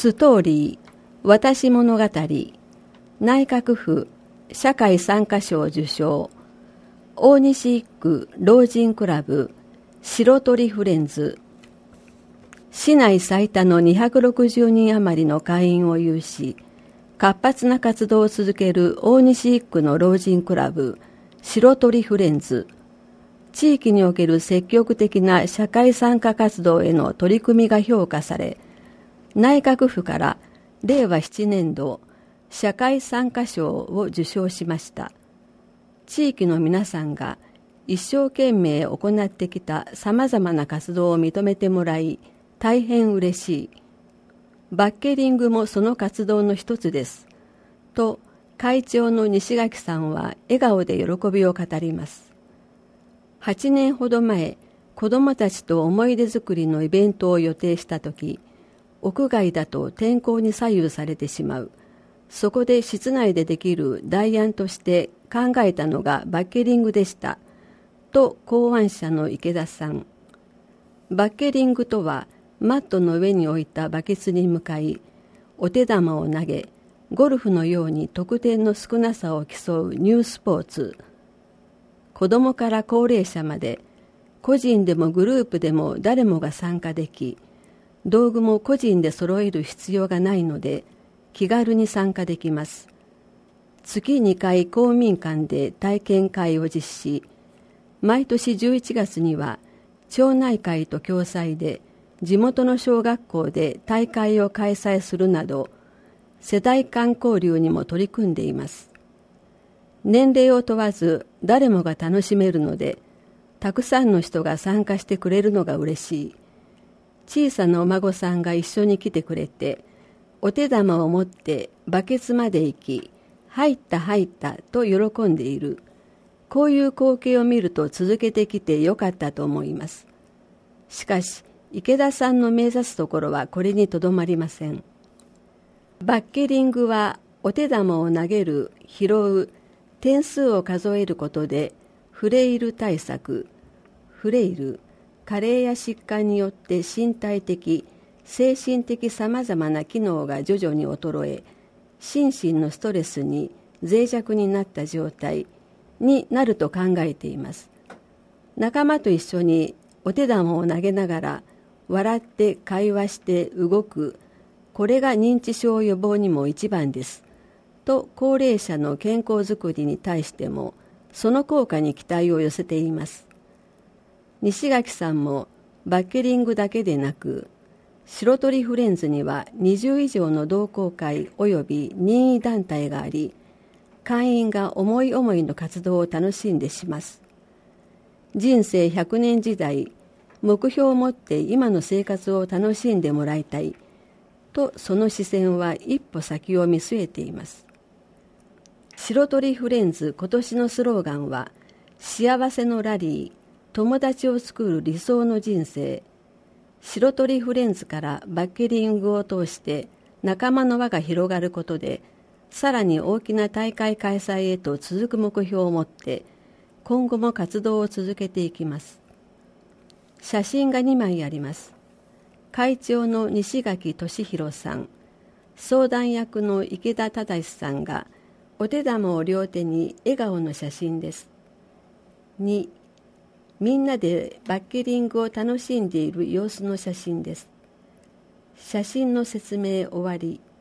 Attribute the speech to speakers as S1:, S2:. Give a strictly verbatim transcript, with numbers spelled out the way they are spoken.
S1: ストーリー私物語内閣府社会参加賞受賞大西一区老人クラブ白鳥フレンズ市内最多のにひゃくろくじゅうにん余りの会員を有し活発な活動を続ける大西一区の老人クラブ白鳥フレンズ地域における積極的な社会参加活動への取り組みが評価され内閣府かられいわななねん度社会参加賞を受賞しました。地域の皆さんが一生懸命行ってきたさまざまな活動を認めてもらい大変嬉しい。バッケリングもその活動の一つです。と会長の西垣さんは笑顔で喜びを語ります。はちねんほど前、子どもたちと思い出作りのイベントを予定したとき、屋外だと天候に左右されてしまう。そこで室内でできる代案として考えたのがバッケリングでした。と考案者の池田さん。バッケリングとは、マットの上に置いたバケツに向かい、お手玉を投げ、ゴルフのように得点の少なさを競うニュースポーツ。子どもから高齢者まで、個人でもグループでも誰もが参加でき、道具も個人で揃える必要がないので、気軽に参加できます。月にかい公民館で体験会を実施。毎年じゅういちがつには、町内会と共催で、地元の小学校で大会を開催するなど、世代間交流にも取り組んでいます。年齢を問わず誰もが楽しめるので、たくさんの人が参加してくれるのが嬉しい。小さなお孫さんが一緒に来てくれて、お手玉を持ってバケツまで行き、入った入ったと喜んでいる。こういう光景を見ると続けてきてよかったと思います。しかし、池田さんの目指すところはこれにとどまりません。バッケリングはお手玉を投げる、拾う、点数を数えることでフレイル対策、フレイル、加齢や疾患によって身体的、精神的さまざまな機能が徐々に衰え、心身のストレスに脆弱になった状態になると考えています。仲間と一緒にお手玉を投げながら笑って会話して動く、これが認知症予防にも一番です。と高齢者の健康づくりに対してもその効果に期待を寄せています。西垣さんもバッケリングだけでなく、白鳥フレンズにはにじゅういじょうの同好会及び任意団体があり、会員が思い思いの活動を楽しんでします。人生ひゃくねん時代、目標を持って今の生活を楽しんでもらいたいと、その視線は一歩先を見据えています。白鳥フレンズ今年のスローガンは、幸せのラリー、友達を作る理想の人生。白鳥フレンズからバッケリングを通して仲間の輪が広がることで、さらに大きな大会開催へと続く目標を持って、今後も活動を続けていきます。写真がにまいあります。会長の西垣俊弘さん、相談役の池田忠さんがお手玉を両手に笑顔の写真です。に、みんなでバッケリングを楽しんでいる様子の写真です。写真の説明終わり。